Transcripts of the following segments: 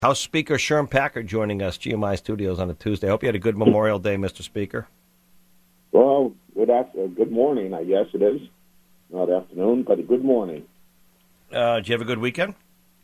House Speaker Sherm Packard joining us, GMI Studios on a Tuesday. I hope you had a good Memorial Day, Mr. Speaker. Well, good morning, I guess it is. Not afternoon, but a good morning. Did you have a good weekend?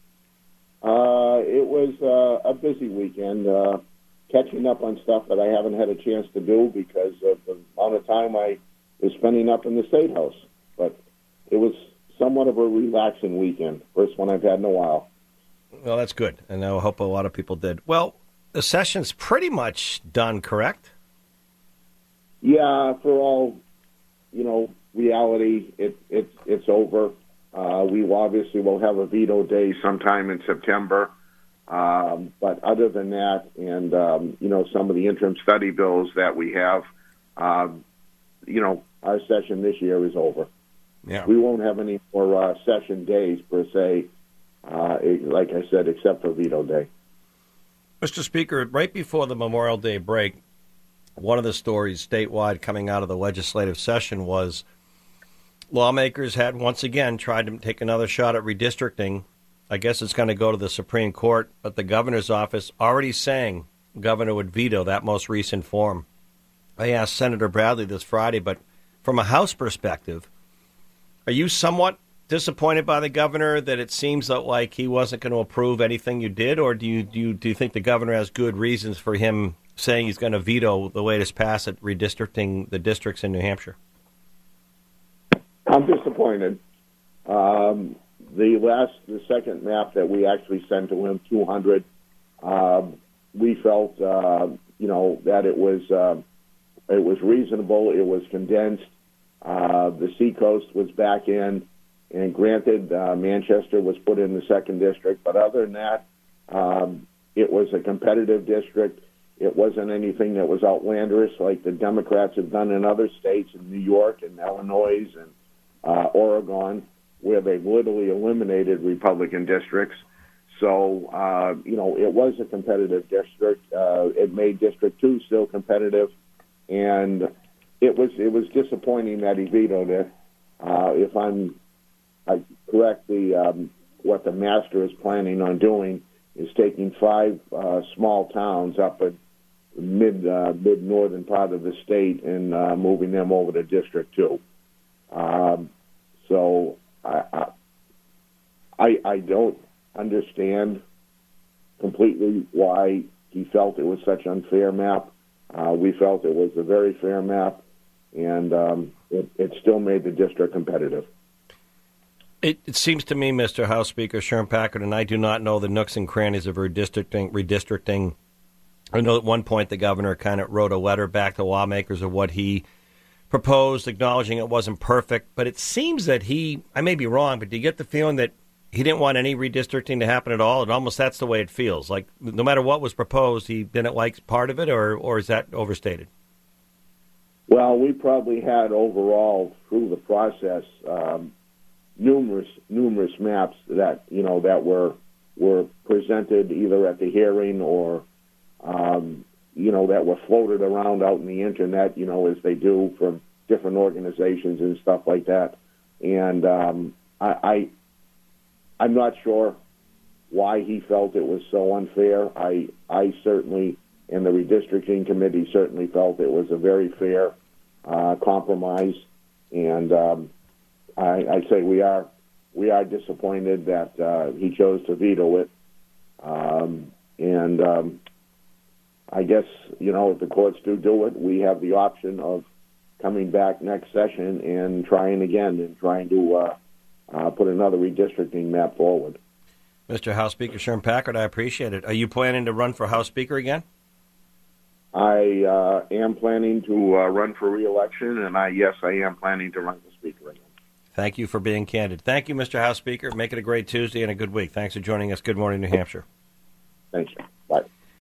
It was a busy weekend, catching up on stuff that I haven't had a chance to do because of the amount of time I was spending up in the State House. But it was somewhat of a relaxing weekend, first one I've had in a while. Well, that's good, and I hope a lot of people did. Well, the session's pretty much done, correct? Yeah, for all, reality, it's over. We obviously will have a veto day sometime in September. But other than that, and, some of the interim study bills that we have, our session this year is over. Yeah. We won't have any more session days, per se, like I said, except for veto day. Mr. Speaker, right before the Memorial Day break, one of the stories statewide coming out of the legislative session was lawmakers had once again tried to take another shot at redistricting. I guess it's going to go to the Supreme Court, but the governor's office already saying the governor would veto that most recent form. I asked Senator Bradley this Friday, but from a House perspective, are you somewhat disappointed by the governor that it seems that like he wasn't going to approve anything you did, or do you think the governor has good reasons for him saying he's going to veto the latest pass at redistricting the districts in New Hampshire? I'm disappointed. The second map that we actually sent to him, 200, we felt, that it was reasonable. It was condensed. The Seacoast was back in, and granted, Manchester was put in the second district. But other than that, it was a competitive district. It wasn't anything that was outlandish like the Democrats have done in other states, in New York and Illinois and Oregon, where they've literally eliminated Republican districts. So, it was a competitive district. It made District 2 still competitive, and it was disappointing that he vetoed it. If I correct, what the master is planning on doing is taking 5 small towns up at mid-northern part of the state and moving them over to District 2. So I don't understand completely why he felt it was such an unfair map. We felt it was a very fair map, and it still made the district competitive. It seems to me, Mr. House Speaker Sherm Packard, and I do not know the nooks and crannies of redistricting. I know at one point the governor kind of wrote a letter back to lawmakers of what he proposed, acknowledging it wasn't perfect. But it seems that I may be wrong, but do you get the feeling that he didn't want any redistricting to happen at all? And almost that's the way it feels. Like no matter what was proposed, he didn't like part of it, or is that overstated? Well, we probably had overall through the process numerous maps that that were presented either at the hearing or that were floated around out in the internet, as they do from different organizations and stuff like that. And I'm not sure why he felt it was so unfair. I certainly, and the redistricting committee certainly felt it was a very fair compromise. And I'd say we are disappointed that he chose to veto it. I guess, if the courts do it, we have the option of coming back next session and trying again and trying to put another redistricting map forward. Mr. House Speaker Sherm Packard, I appreciate it. Are you planning to run for House Speaker again? I am planning to run for re-election, and I am planning to run for Speaker again. Thank you for being candid. Thank you, Mr. House Speaker. Make it a great Tuesday and a good week. Thanks for joining us. Good morning, New Hampshire. Thanks, sir. Bye.